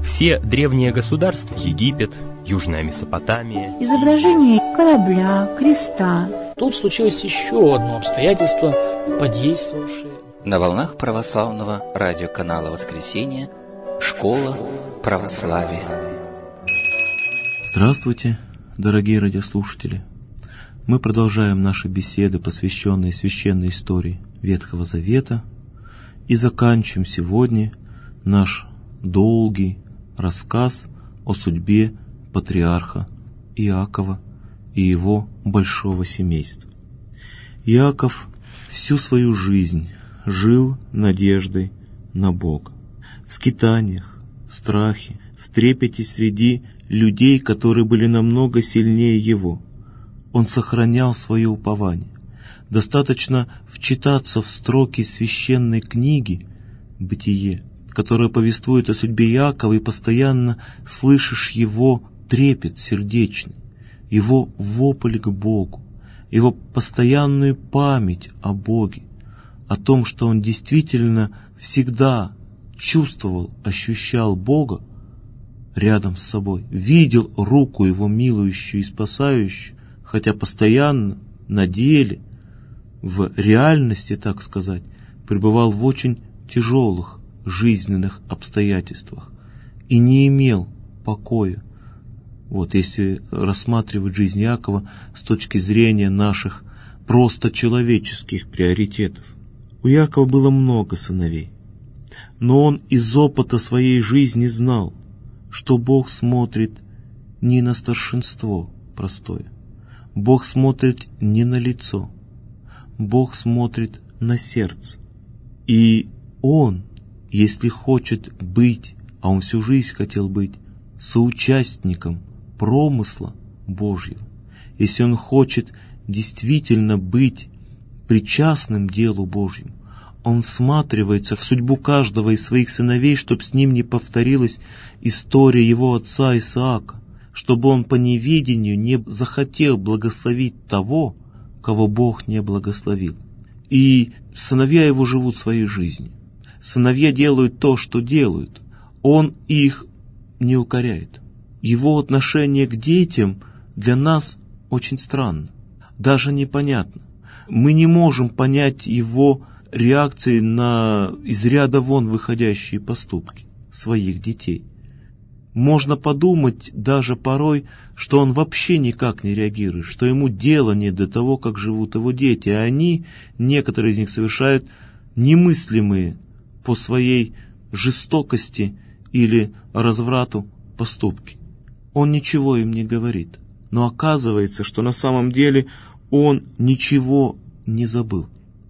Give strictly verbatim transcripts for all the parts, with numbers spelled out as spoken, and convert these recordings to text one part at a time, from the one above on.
Все древние государства, Египет, Южная Месопотамия, изображение корабля, креста. Тут случилось еще одно обстоятельство, подействовавшее. На волнах православного радиоканала «Воскресенье» Школа православия. Здравствуйте, дорогие радиослушатели! Мы продолжаем наши беседы, посвященные священной истории Ветхого Завета, и заканчиваем сегодня наш долгий рассказ о судьбе патриарха Иакова и его большого семейства. Иаков всю свою жизнь жил надеждой на Бога, в скитаниях, в страхе, в трепете среди людей, которые были намного сильнее его. Он сохранял свое упование. Достаточно вчитаться в строки священной книги «Бытие», которая повествует о судьбе Иакова, и постоянно слышишь его трепет сердечный, его вопль к Богу, его постоянную память о Боге, о том, что он действительно всегда чувствовал, ощущал Бога рядом с собой, видел руку его милующую и спасающую, хотя постоянно на деле, в реальности, так сказать, пребывал в очень тяжелых жизненных обстоятельствах и не имел покоя. Вот если рассматривать жизнь Иакова с точки зрения наших просто человеческих приоритетов. У Иакова было много сыновей, но он из опыта своей жизни знал, что Бог смотрит не на старшинство простое, Бог смотрит не на лицо, Бог смотрит на сердце. И он, если хочет быть, а он всю жизнь хотел быть соучастником промысла Божьего, если он хочет действительно быть причастным делу Божьему, он всматривается в судьбу каждого из своих сыновей, чтобы с ним не повторилась история его отца Исаака, чтобы он по неведению не захотел благословить того, кого Бог не благословил. И сыновья его живут своей жизнью. Сыновья делают то, что делают. Он их не укоряет. Его отношение к детям для нас очень странно, даже непонятно. Мы не можем понять его реакции на из ряда вон выходящие поступки своих детей. Можно подумать даже порой, что он вообще никак не реагирует, что ему дело не до того, как живут его дети, а они, некоторые из них, совершают немыслимые по своей жестокости или разврату поступки. Он ничего им не говорит, но оказывается, что на самом деле он ничего не забыл.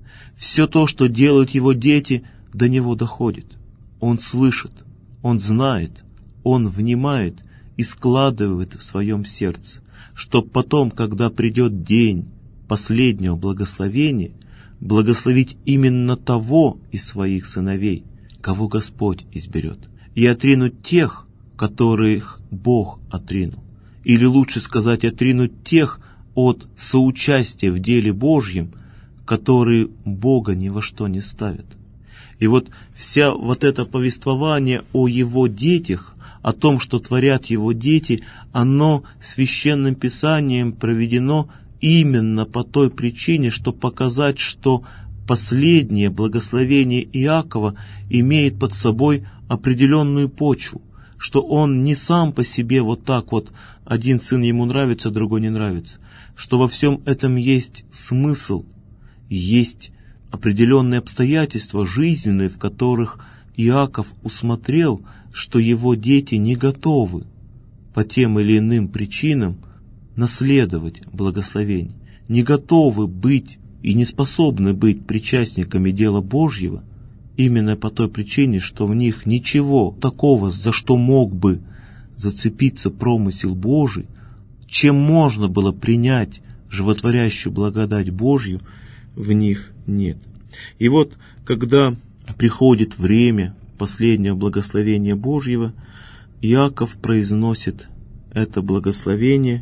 Все то, что делают его дети, до него доходит. Он слышит, он знает, он внимает и складывает в своем сердце, чтоб потом, когда придет день последнего благословения, благословить именно того из своих сыновей, кого Господь изберет, и отринуть тех, которых Бог отринул, или лучше сказать, отринуть тех от соучастия в деле Божьем, которые Бога ни во что не ставят. И вот вся вот это повествование о его детях, о том, что творят его дети, оно священным писанием проведено именно по той причине, чтобы показать, что последнее благословение Иакова имеет под собой определенную почву, что он не сам по себе вот так вот, один сын ему нравится, другой не нравится, что во всем этом есть смысл, есть определенные обстоятельства жизненные, в которых Иаков усмотрел, что его дети не готовы по тем или иным причинам наследовать благословение, не готовы быть и не способны быть причастниками дела Божьего, именно по той причине, что в них ничего такого, за что мог бы зацепиться промысел Божий, чем можно было принять животворящую благодать Божью, в них нет. И вот, когда приходит время последнего благословения Божьего, Иаков произносит это благословение,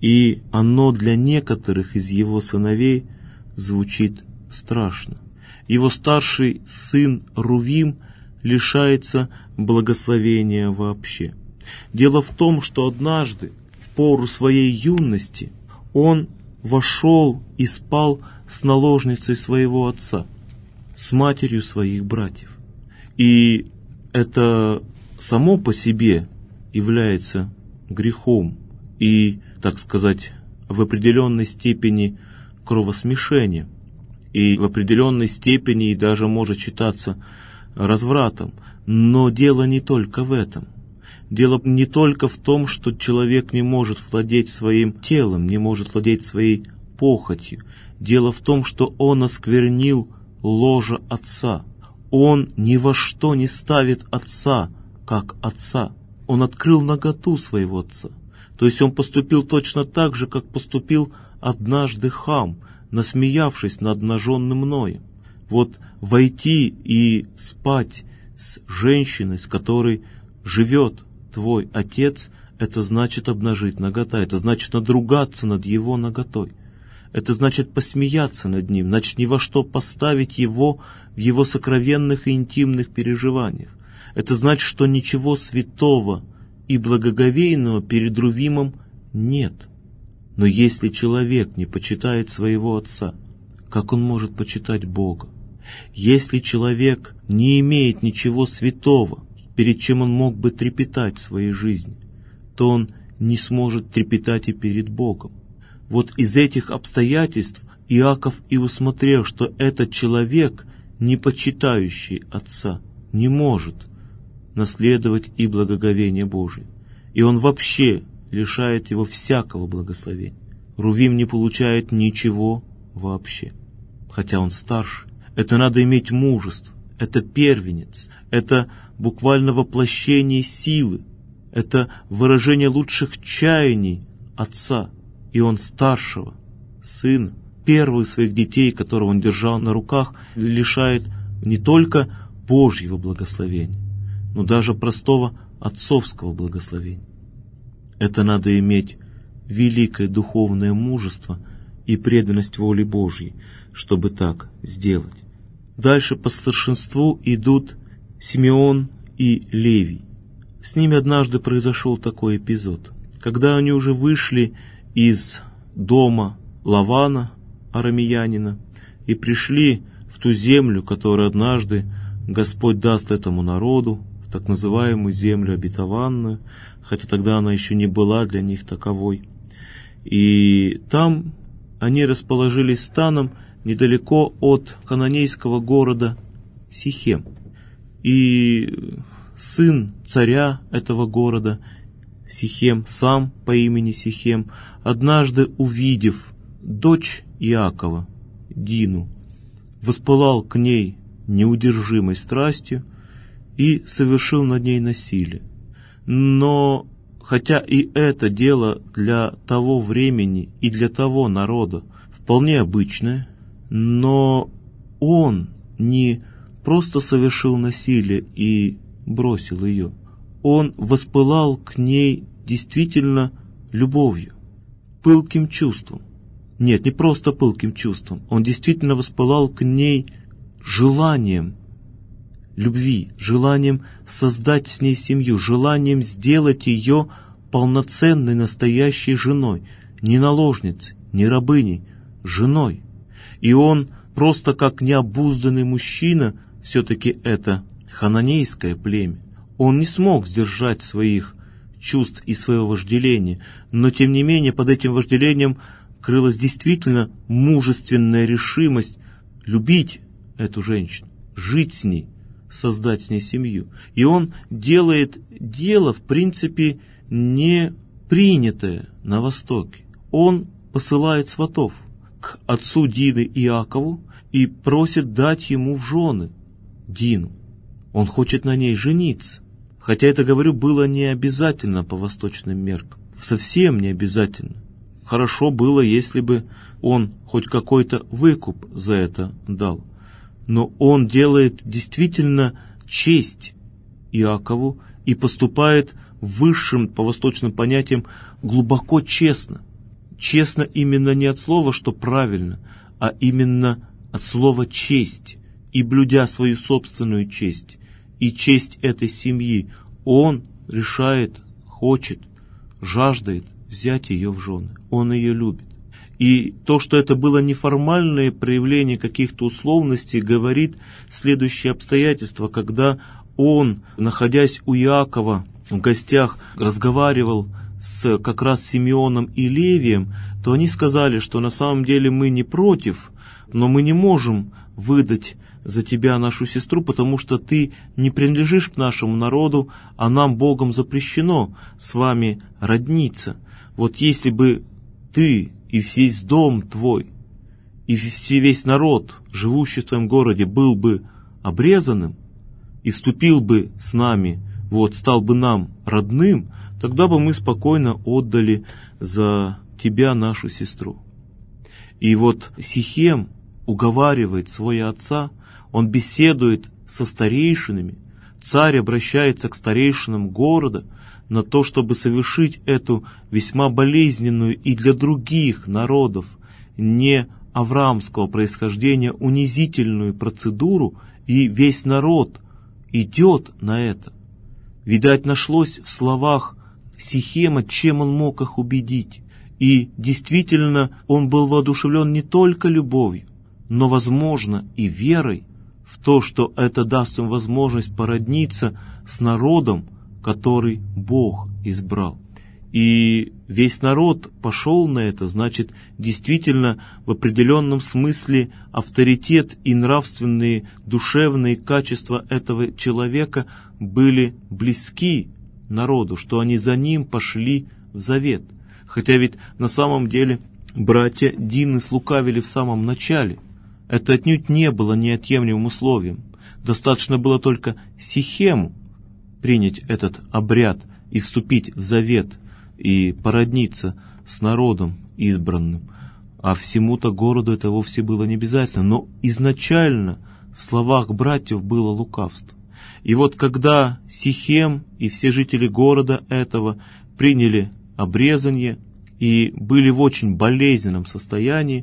и оно для некоторых из его сыновей звучит страшно. Его старший сын Рувим лишается благословения вообще. Дело в том, что однажды, в пору своей юности, он вошел и спал с наложницей своего отца, с матерью своих братьев. И это само по себе является грехом и, так сказать, в определенной степени кровосмешением, и в определенной степени и даже может считаться развратом. Но дело не только в этом. Дело не только в том, что человек не может владеть своим телом, не может владеть своей похотью. Дело в том, что он осквернил ложе отца. Он ни во что не ставит отца, как отца. Он открыл наготу своего отца. То есть он поступил точно так же, как поступил однажды Хам, насмеявшись над обнаженным Ноем. Вот войти и спать с женщиной, с которой живет твой отец, это значит обнажить нагота, это значит надругаться над его наготой. Это значит посмеяться над ним, значит ни во что поставить его в его сокровенных и интимных переживаниях. Это значит, что ничего святого и благоговейного перед Рувимом нет. Но если человек не почитает своего отца, как он может почитать Бога? Если человек не имеет ничего святого, перед чем он мог бы трепетать в своей жизни, то он не сможет трепетать и перед Богом. Вот из этих обстоятельств Иаков и усмотрел, что этот человек, не почитающий отца, не может наследовать и благоговение Божие. И он вообще лишает его всякого благословения. Рувим не получает ничего вообще, хотя он старше. Это надо иметь мужество, это первенец, это буквально воплощение силы, это выражение лучших чаяний отца. И он старшего сына, первых своих детей, которого он держал на руках, лишает не только Божьего благословения, но даже простого отцовского благословения. Это надо иметь великое духовное мужество и преданность воле Божьей, чтобы так сделать. Дальше по старшинству идут Симеон и Левий. С ними однажды произошел такой эпизод. Когда они уже вышли из дома Лавана, арамеянина, и пришли в ту землю, которую однажды Господь даст этому народу, в так называемую землю обетованную, хотя тогда она еще не была для них таковой. И там они расположились станом недалеко от кананейского города Сихем. И сын царя этого города, Сихем, сам по имени Сихем, однажды увидев дочь Иакова, Дину, воспылал к ней неудержимой страстью и совершил над ней насилие. Но хотя и это дело для того времени и для того народа вполне обычное, но он не просто совершил насилие и бросил ее. Он воспылал к ней действительно любовью, пылким чувством. Нет, не просто пылким чувством. Он действительно воспылал к ней желанием любви, желанием создать с ней семью, желанием сделать ее полноценной настоящей женой, не наложницей, не рабыней, женой. И он просто как необузданный мужчина, все-таки это хананейское племя, он не смог сдержать своих чувств и своего вожделения, но тем не менее под этим вожделением крылась действительно мужественная решимость любить эту женщину, жить с ней, создать с ней семью. И он делает дело, в принципе, не принятое на Востоке. Он посылает сватов к отцу Дины Иакову и просит дать ему в жены Дину. Он хочет на ней жениться. Хотя это, говорю, было не обязательно по восточным меркам. Совсем не обязательно. Хорошо было, если бы он хоть какой-то выкуп за это дал. Но он делает действительно честь Иакову и поступает высшим по восточным понятиям глубоко честно. Честно именно не от слова, что правильно, а именно от слова честь. И блюдя свою собственную честь, и честь этой семьи, он решает, хочет, жаждает взять ее в жены. Он ее любит. И то, что это было неформальное проявление каких-то условностей, говорит следующее обстоятельство, когда он, находясь у Иакова в гостях, разговаривал с как раз Симеоном и Левием, то они сказали, что на самом деле мы не против, но мы не можем выдать за тебя нашу сестру, потому что ты не принадлежишь к нашему народу, а нам Богом запрещено с вами родниться. Вот если бы ты и весь дом твой, и весь народ, живущий в твоем городе, был бы обрезанным, и вступил бы с нами, вот, стал бы нам родным, тогда бы мы спокойно отдали за тебя нашу сестру. И вот Сихем уговаривает своего отца, он беседует со старейшинами, царь обращается к старейшинам города на то, чтобы совершить эту весьма болезненную и для других народов не авраамского происхождения унизительную процедуру, и весь народ идет на это. Видать, нашлось в словах Сихема, чем он мог их убедить. И действительно, он был воодушевлен не только любовью, но, возможно, и верой в то, что это даст им возможность породниться с народом, который Бог избрал. И весь народ пошел на это, значит, действительно, в определенном смысле авторитет и нравственные, душевные качества этого человека были близки народу, что они за ним пошли в завет. Хотя ведь на самом деле братья Дины слукавили в самом начале. Это отнюдь не было неотъемлемым условием. Достаточно было только Сихему принять этот обряд и вступить в завет, и породниться с народом избранным. А всему-то городу это вовсе было не обязательно. Но изначально в словах братьев было лукавство. И вот когда Сихем и все жители города этого приняли обрезание и были в очень болезненном состоянии,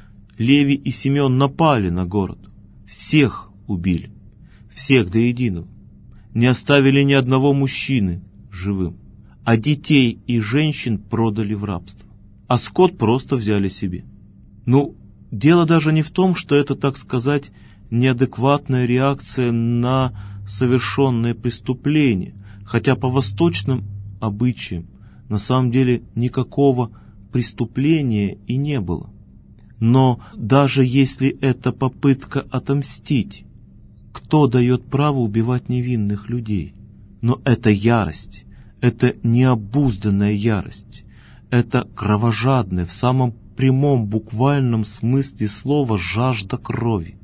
Левий и Симеон напали на город. Всех убили. Всех до единого. Не оставили ни одного мужчины живым. А детей и женщин продали в рабство. А скот просто взяли себе. Ну, дело даже не в том, что это, так сказать, неадекватная реакция на совершенное преступление, хотя по восточным обычаям на самом деле никакого преступления и не было. Но даже если это попытка отомстить, кто дает право убивать невинных людей? Но это ярость, это необузданная ярость, это кровожадная в самом прямом буквальном смысле слова жажда крови,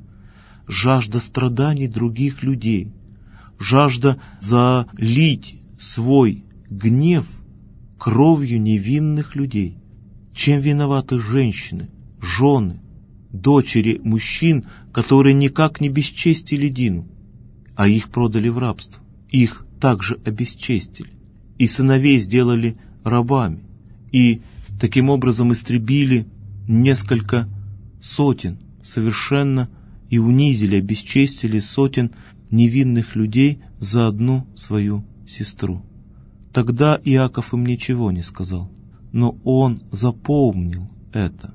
жажда страданий других людей, жажда залить свой гнев кровью невинных людей. Чем виноваты женщины, жены, дочери мужчин, которые никак не бесчестили Дину, а их продали в рабство, их также обесчестили, и сыновей сделали рабами, и таким образом истребили несколько сотен совершенно и унизили, обесчестили сотен невинных людей за одну свою сестру. Тогда Иаков им ничего не сказал, но он запомнил это.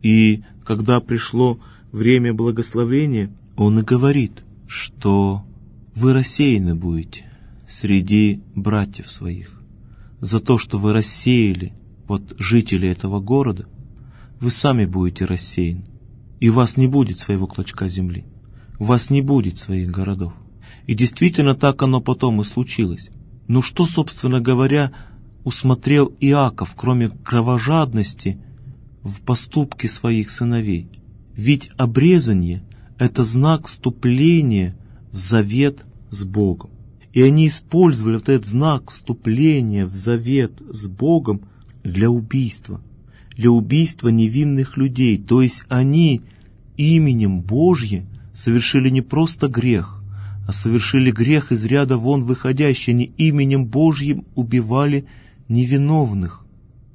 И когда пришло время благословения, он и говорит, что вы рассеяны будете среди братьев своих. За то, что вы рассеяли вот жителей этого города, вы сами будете рассеяны. И у вас не будет своего клочка земли, у вас не будет своих городов. И действительно так оно потом и случилось. Но что, собственно говоря, усмотрел Иаков, кроме кровожадности, в поступке своих сыновей? Ведь обрезание — это знак вступления в завет с Богом. И они использовали вот этот знак вступления в завет с Богом для убийства, для убийства невинных людей. То есть они именем Божьим совершили не просто грех, а совершили грех из ряда вон выходящий. Они именем Божьим убивали невиновных,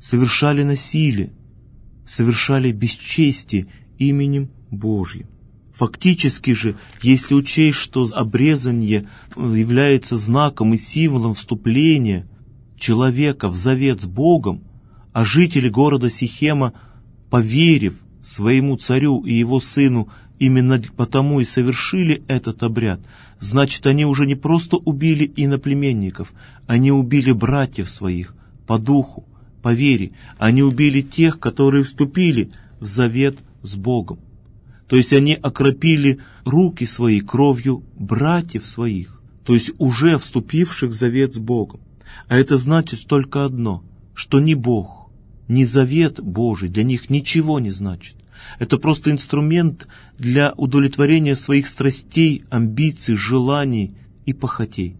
совершали насилие, совершали бесчестие именем Божьим. Фактически же, если учесть, что обрезание является знаком и символом вступления человека в завет с Богом, а жители города Сихема, поверив своему царю и его сыну, именно потому и совершили этот обряд, значит, они уже не просто убили иноплеменников, они убили братьев своих по духу, по вере, они убили тех, которые вступили в завет с Богом. То есть они окропили руки свои кровью братьев своих, то есть уже вступивших в завет с Богом. А это значит только одно, что ни Бог, ни завет Божий для них ничего не значит. Это просто инструмент для удовлетворения своих страстей, амбиций, желаний и похотей.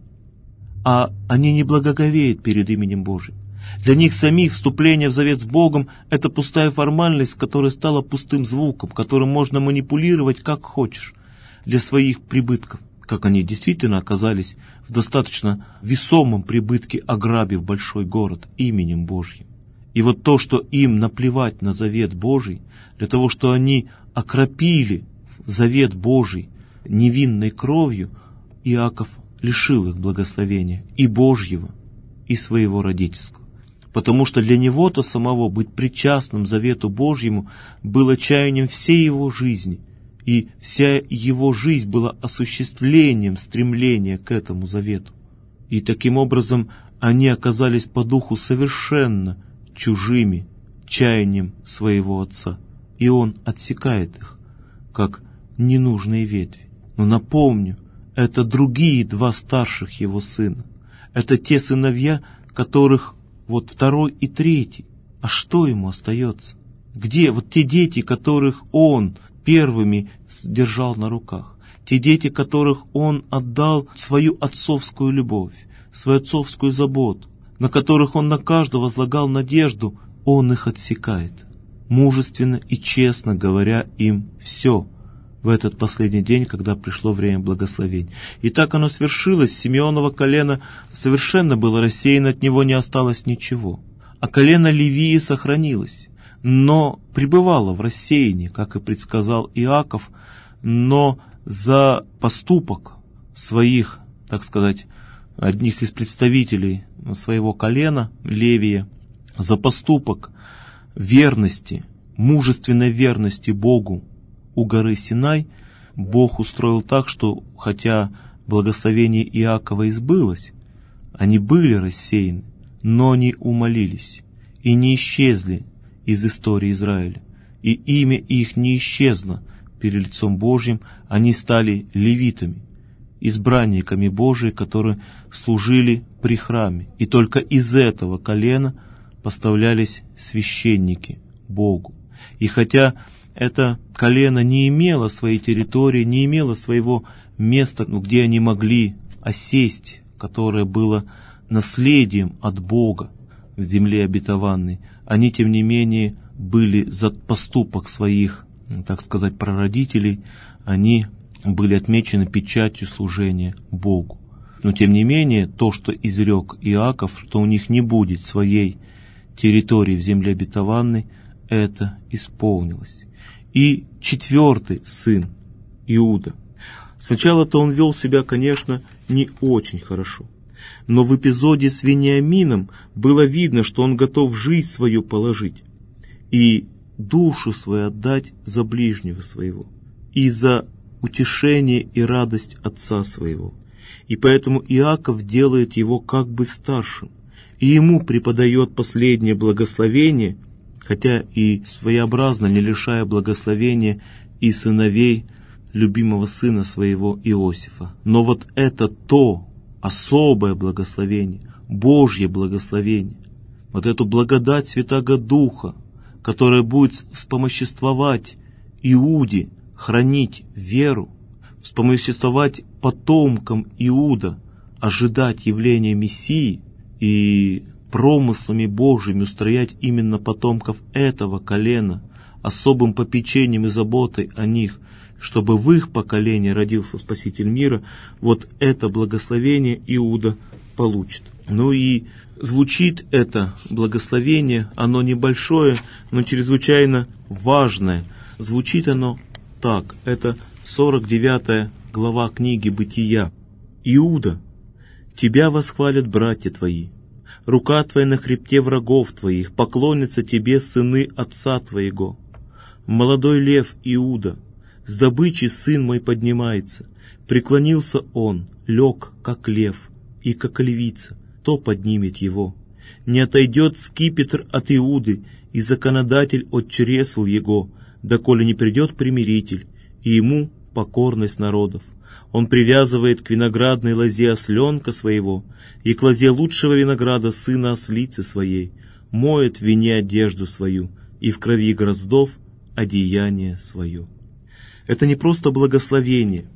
А они не благоговеют перед именем Божьим. Для них самих вступление в завет с Богом – это пустая формальность, которая стала пустым звуком, которым можно манипулировать как хочешь для своих прибытков, как они действительно оказались в достаточно весомом прибытке, ограбив большой город именем Божьим. И вот то, что им наплевать на завет Божий, для того, что они окропили завет Божий невинной кровью, Иаков лишил их благословения и Божьего, и своего родительского. Потому что для него-то самого быть причастным завету Божьему было чаянием всей его жизни, и вся его жизнь была осуществлением стремления к этому завету. И таким образом они оказались по духу совершенно чужими чаянием своего отца, и он отсекает их, как ненужные ветви. Но напомню, это другие два старших его сына. Это те сыновья, которых вот второй и третий. А что ему остается? Где вот те дети, которых он первыми держал на руках? Те дети, которых он отдал свою отцовскую любовь, свою отцовскую заботу, на которых он на каждого возлагал надежду, он их отсекает, мужественно и честно говоря им все в этот последний день, когда пришло время благословения. И так оно свершилось. Симеоново колено совершенно было рассеяно, от него не осталось ничего. А колено Левии сохранилось, но пребывало в рассеянии, как и предсказал Иаков, но за поступок своих, так сказать, одних из представителей своего колена, Левия, за поступок верности, мужественной верности Богу у горы Синай, Бог устроил так, что, хотя благословение Иакова избылось, они были рассеяны, но не умолились и не исчезли из истории Израиля. И имя их не исчезло перед лицом Божьим, они стали левитами, избранниками Божии, которые служили при храме. И только из этого колена поставлялись священники Богу. И хотя это колено не имело своей территории, не имело своего места, где они могли осесть, которое было наследием от Бога в земле обетованной, они, тем не менее, были за поступок своих, так сказать, прародителей, они были отмечены печатью служения Богу. Но, тем не менее, то, что изрек Иаков, что у них не будет своей территории в земле обетованной, это исполнилось. И четвертый сын, Иуда. Сначала-то он вел себя, конечно, не очень хорошо. Но в эпизоде с Вениамином было видно, что он готов жизнь свою положить и душу свою отдать за ближнего своего, и за утешение и радость отца своего. И поэтому Иаков делает его как бы старшим, и ему преподает последнее благословение, хотя и своеобразно не лишая благословения и сыновей любимого сына своего Иосифа. Но вот это то особое благословение, Божье благословение, вот эту благодать Святаго Духа, которая будет вспомоществовать Иуде, хранить веру, вспомоществовать потомкам Иуда, ожидать явления Мессии и промыслами Божьими устроять именно потомков этого колена, особым попечением и заботой о них, чтобы в их поколении родился Спаситель мира, вот это благословение Иуда получит. Ну и звучит это благословение, оно небольшое, но чрезвычайно важное. Звучит оно так: это сорок девятая глава книги «Бытия». «Иуда, тебя восхвалят братья твои, рука твоя на хребте врагов твоих, поклонятся тебе сыны отца твоего. Молодой лев Иуда, с добычи сын мой поднимается, преклонился он, лег, как лев, и как львица, то поднимет его. Не отойдет скипетр от Иуды, и законодатель от чресл его, доколе не придет примиритель, и ему покорность народов. Он привязывает к виноградной лозе осленка своего, и к лозе лучшего винограда сына ослицы своей, моет в вине одежду свою, и в крови гроздов одеяние свое». Это не просто благословение,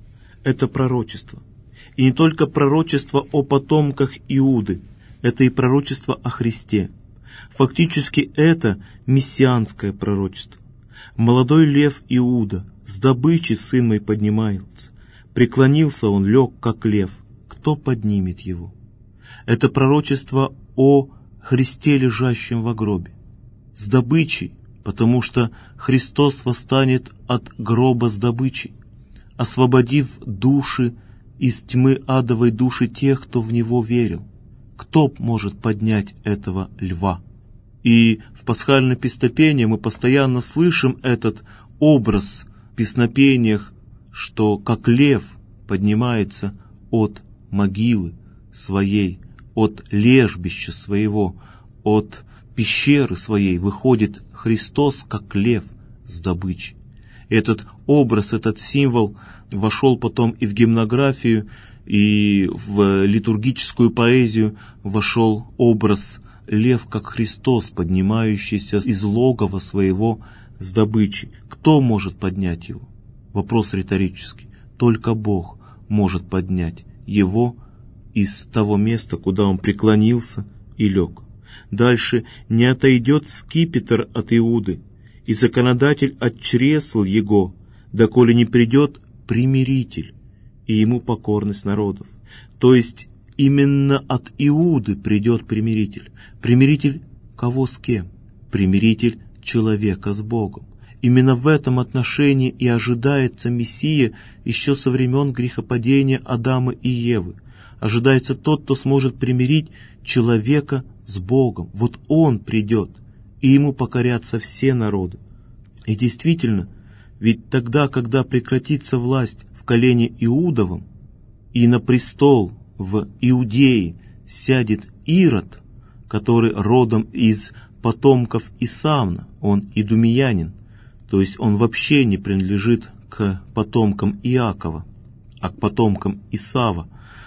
это пророчество. И не только пророчество о потомках Иуды, это и пророчество о Христе. Фактически это мессианское пророчество. «Молодой лев Иуда, с добычи сын мой поднимается, преклонился он, лег, как лев, кто поднимет его?» Это пророчество о Христе, лежащем во гробе. С добычей, потому что Христос восстанет от гроба с добычей, освободив души из тьмы адовой, души тех, кто в Него верил. Кто может поднять этого льва? И в пасхальном песнопении мы постоянно слышим этот образ в песнопениях, что как лев поднимается от могилы своей, от лежбища своего, от пещеры своей выходит Христос, как лев с добычей. Этот образ, этот символ вошел потом и в гимнографию, и в литургическую поэзию вошел образ лев, как Христос, поднимающийся из логова своего с добычей. Кто может поднять его? Вопрос риторический. Только Бог может поднять его из того места, куда он преклонился и лег. Дальше: «Не отойдет скипетр от Иуды, и законодатель от чресл его, доколе не придет примиритель, и ему покорность народов». То есть именно от Иуды придет примиритель. Примиритель кого с кем? Примиритель человека с Богом. Именно в этом отношении и ожидается Мессия еще со времен грехопадения Адама и Евы. Ожидается тот, кто сможет примирить человека с Богом. Вот Он придет, и Ему покорятся все народы. И действительно, ведь тогда, когда прекратится власть в колене Иудовом, и на престол в Иудее сядет Ирод, который родом из потомков Исавна, он идумеянин, то есть он вообще не принадлежит к потомкам Иакова, а к потомкам Исава.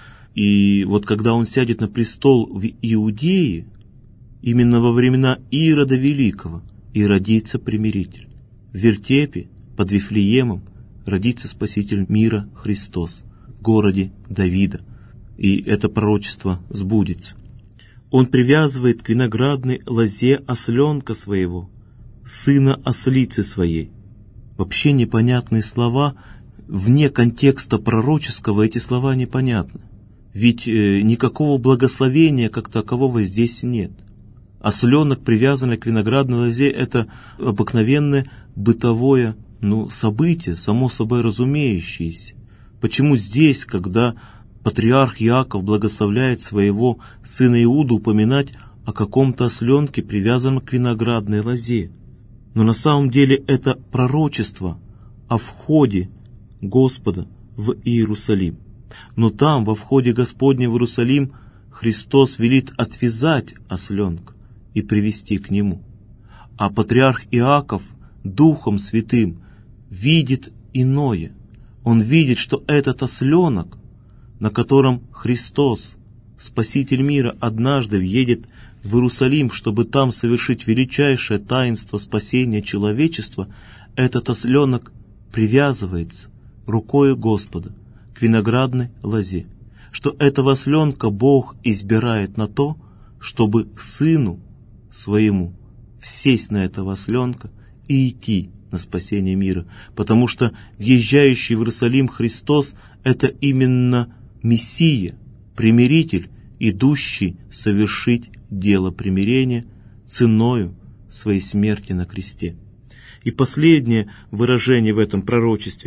И вот когда он сядет на престол в Иудее, именно во времена Ирода Великого и родится примиритель. В вертепе под Вифлеемом родится Спаситель мира Христос в городе Давида, и это пророчество сбудется. Он привязывает к виноградной лозе осленка своего, сына ослицы своей. Вообще непонятные слова, вне контекста пророческого эти слова непонятны. Ведь э, никакого благословения как такового здесь нет. Осленок, привязанный к виноградной лозе, это обыкновенное бытовое ну, событие, само собой разумеющееся. Почему здесь, когда патриарх Иаков благословляет своего сына Иуду, упоминать о каком-то осленке, привязанном к виноградной лозе? Но на самом деле это пророчество о входе Господа в Иерусалим. Но там, во входе Господня в Иерусалим, Христос велит отвязать осленка и привести к Нему. А патриарх Иаков Духом Святым видит иное. Он видит, что этот осленок, на котором Христос, Спаситель мира, однажды въедет в Иерусалим, чтобы там совершить величайшее таинство спасения человечества, этот осленок привязывается рукою Господа к виноградной лозе, что этого осленка Бог избирает на то, чтобы Сыну Своему сесть на этого осленка и идти на спасение мира, потому что въезжающий в Иерусалим Христос — это именно Мессия, примиритель, идущий совершить дело примирения ценою своей смерти на кресте. И последнее выражение в этом пророчестве: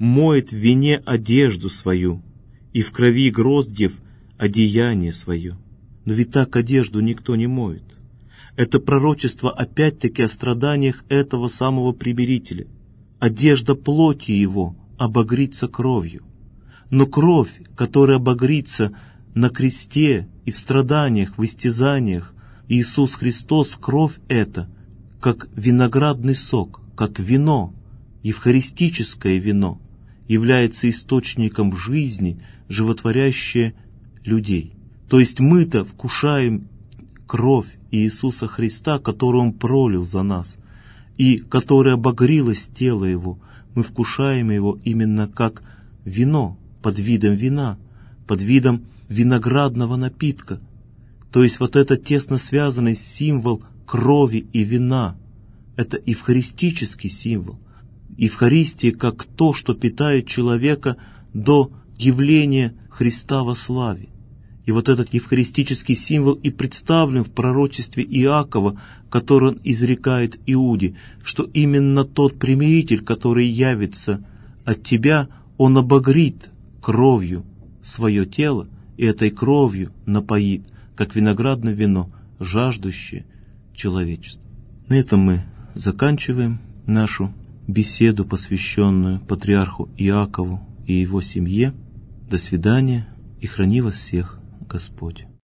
моет в вине одежду свою, и в крови гроздьев одеяние свое. Но ведь так одежду никто не моет. Это пророчество опять-таки о страданиях этого самого примирителя. Одежда плоти его обогрится кровью. Но кровь, которая обогрится на кресте и в страданиях, в истязаниях, Иисус Христос, кровь эта, как виноградный сок, как вино, евхаристическое вино, является источником жизни, животворящее людей. То есть мы-то вкушаем кровь Иисуса Христа, которую Он пролил за нас, и которая обогрелась тело Его. Мы вкушаем Его именно как вино, под видом вина, под видом виноградного напитка. То есть вот это тесно связанный символ крови и вина, это евхаристический символ. Евхаристия как то, что питает человека до явления Христа во славе. И вот этот евхаристический символ и представлен в пророчестве Иакова, который он изрекает Иуде, что именно тот примиритель, который явится от тебя, он обогрит кровью свое тело, и этой кровью напоит, как виноградное вино, жаждущее человечество. На этом мы заканчиваем нашу беседу, посвященную патриарху Иакову и его семье. До свидания, и храни вас всех Господь.